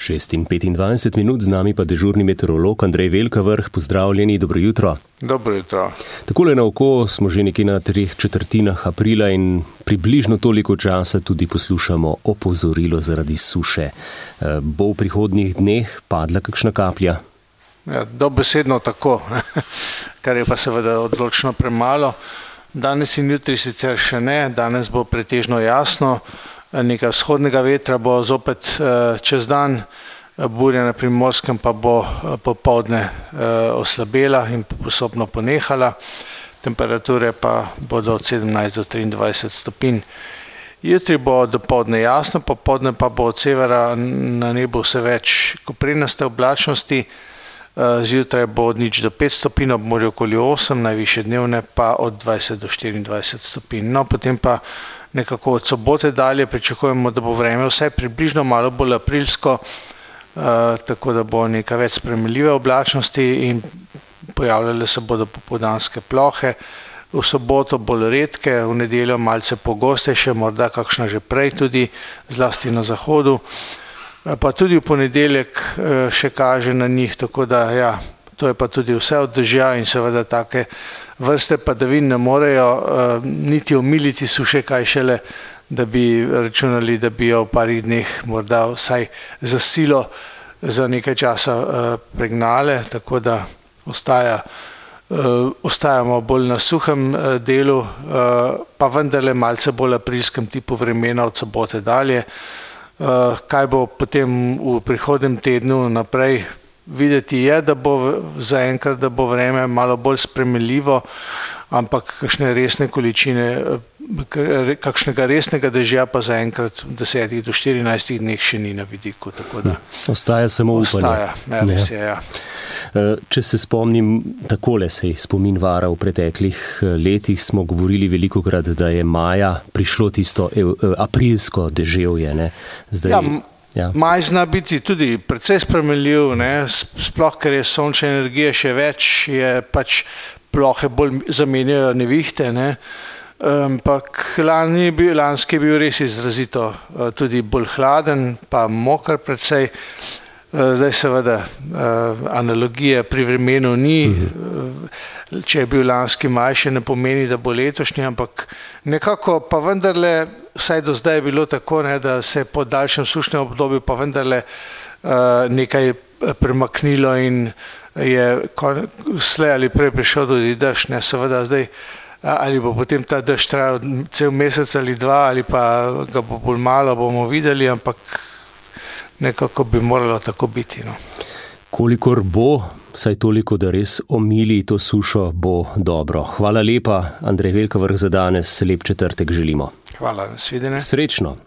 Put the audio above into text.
6:25, z nami pa dežurni meteorolog Andrej Velkavrh. Pozdravljeni, dobro jutro. Dobro jutro. Takole na oko smo že nekje na 3/4 aprila in približno toliko časa tudi poslušamo opozorilo zaradi suše. Bo v prihodnjih dneh padla kakšna kaplja? Ja, dobesedno tako, kar je pa seveda odločno premalo. Danes in jutri sicer še ne, danes bo pretežno jasno. Nekaj vzhodnega vetra bo zopet čez dan, burja na Primorskem pa bo popoldne oslabela in postopno ponehala. Temperature pa bodo od 17 do 23 stopinj. Jutri bo dopoldne jasno, popoldne pa bo od severa na nebu vse več koprenaste oblačnosti. Zjutraj bo od 0 do 5 stopinj, ob morju okoli 8, najvišje dnevne pa od 20 do 24 stopinj. No, potem pa nekako od sobote dalje pričakujemo, da bo vreme vsaj približno malo bolj aprilsko, tako da bo nekaj več sprejemljive oblačnosti in pojavljale se bodo popoldanske plohe. V soboto bolj redke, v nedeljo malce pogostejše, morda kakšna že prej tudi, zlasti na zahodu. Pa tudi v ponedeljek še kaže na njih, tako da ja, to je pa tudi vse od dežja in seveda take vrste padavin ne morejo niti omiliti suše, kaj šele, da bi računali, da bi jo v parih dneh morda vsaj za silo za nekaj časa pregnale, tako da ostajamo bolj na suhem delu, pa vendarle malce bolj aprilskem tipu vremena od sobote dalje. Kaj bo potem v prihodnjem tednu naprej, videti je, da bo zaenkrat, da bo vreme malo bolj sprejemljivo, ampak kakšne resne količine, kakšnega resnega dežja pa zaenkrat v 10 do 14 dneh še ni na vidiku. Tako da ostaja samo upanje. Ostaja, res je, ja. Če se spomnim, takole se spomin vara v preteklih letih, smo govorili velikokrat, da je maja prišlo tisto aprilsko deževje, ne? Zdaj, ja. Maj zna biti tudi precej spremenljiv, ne? Sploh, ker je sončne energije še več, je pač plohe bolj zamenjajo nevihte, ne? Ampak lanski je bil res izrazito tudi bolj hladen, pa moker precej. Zdaj seveda analogije pri vremenu ni, če je bil lanski maj, še ne pomeni, da bo letošnji, ampak nekako pa vendarle, vsaj do zdaj je bilo tako, ne, da se po daljšem sušnem obdobju pa vendarle nekaj premaknilo in je slej ali prej prišel tudi dež, ne, seveda zdaj, ali bo potem ta dež trajal cel mesec ali dva, ali pa ga bo bolj malo, bomo videli, ampak nekako bi moralo tako biti. No. Kolikor bo, saj toliko, da res omili to sušo, bo dobro. Hvala lepa, Andrej Velkavrh, za danes. Lep četrtek želimo. Hvala, nasvidenje. Srečno.